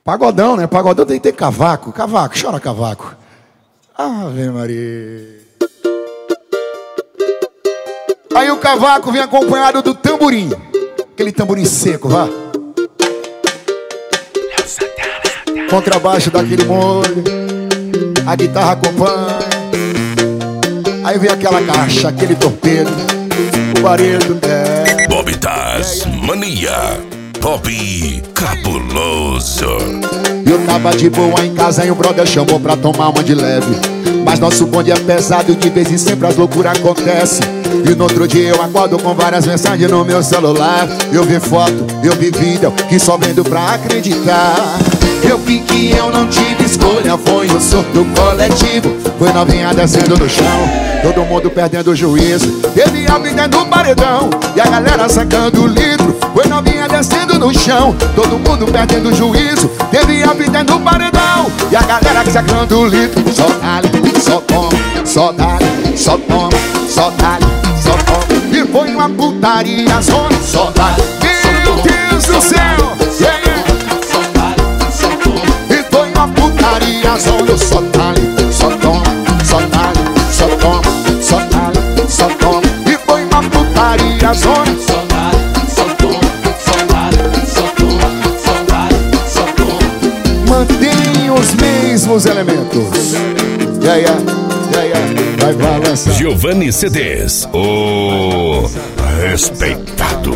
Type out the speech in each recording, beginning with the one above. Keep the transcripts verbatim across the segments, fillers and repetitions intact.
Pagodão, né? Pagodão tem que ter cavaco. Cavaco, chora cavaco. Ave Maria. Aí o cavaco vem acompanhado do tamborim. Aquele tamborim seco, vá. Contrabaixo daquele molho. A guitarra acompanha. Aí vem aquela caixa, aquele torpedo. O barulho é Bob Taz Mania Pop cabuloso. Eu tava de boa em casa e o brother chamou pra tomar uma de leve. Mas nosso bonde é pesado e de vez em sempre as loucuras acontecem. E no outro dia eu acordo com várias mensagens no meu celular. Eu vi foto, eu vi vídeo, que só vendo pra acreditar. Eu vi que eu não tive escolha, foi o surto coletivo. Foi novinha descendo no chão, todo mundo perdendo o juízo. Teve alguém dentro do paredão e a galera sacando o litro. Foi novinha descendo no chão, todo mundo perdendo o juízo. Teve alguém dentro do paredão e a galera sacando o litro. Só dá-lhe, só toma, só dá-lhe, só toma, só dá-lhe, só toma. E foi uma putaria zona, só dá-lhe. Meu Deus do céu, yeah, yeah. E foi uma putaria zona, só dá-lhe, só toma, só dá-lhe, só toma, só dá-lhe, só toma. E foi uma putaria zona, só dá-lhe, só toma, só dá-lhe, só toma, só dá-lhe, só toma. Mantém os mesmos elementos. Yeah, yeah, yeah, yeah. Vai balançar. Giovanni C Ds, o respeitado.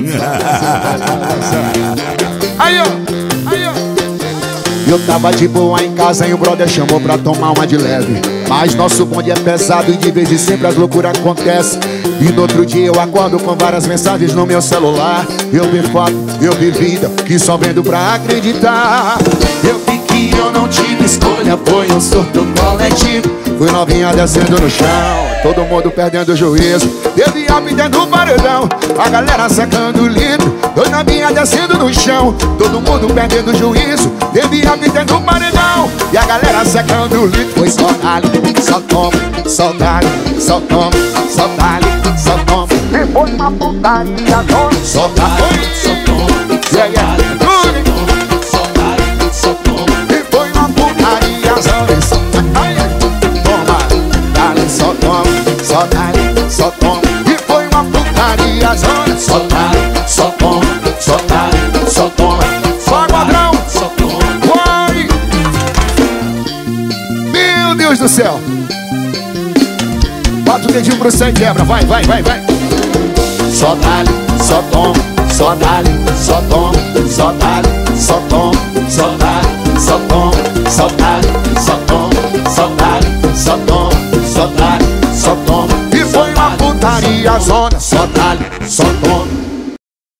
Aí, ó, aí, ó. Eu tava de boa em casa e o brother chamou pra tomar uma de leve. Mas nosso bonde é pesado e de vez em sempre as loucuras acontecem. E no outro dia eu acordo com várias mensagens no meu celular. Eu vi foto, eu vi vida, que só vendo pra acreditar. Eu vi que eu não tive escolha, foi um surto coletivo. Fui novinha descendo no chão, todo mundo perdendo o juízo. Teve alguém dentro do paredão, a galera secando o litro. Foi novinha descendo no chão, todo mundo perdendo o juízo. Teve alguém dentro do paredão e a galera secando o litro. Foi só dá-lhe, só toma, só dá-lhe, só toma, só dá-lhe, só toma. E foi uma putaria zona, só dá-lhe, só toma, só dá-lhe, só dá-lhe, só toma. E foi uma putaria zona, só só toma, só dá-lhe, só toma. E foi uma putaria zona, só dá-lhe, só toma, só dá-lhe, só toma. Só padrão, só toma. Vai! Meu Deus do céu! Bota o dedinho pro céu e quebra, vai, vai, vai, vai. Só dá-lhe, só toma, só dá-lhe, só toma, só dá-lhe, só toma, só dá-lhe, só toma, só dá-lhe, só toma, só dá-lhe, só toma, só dá-lhe, só toma. E foi uma putaria zona, só dá-lhe, só toma.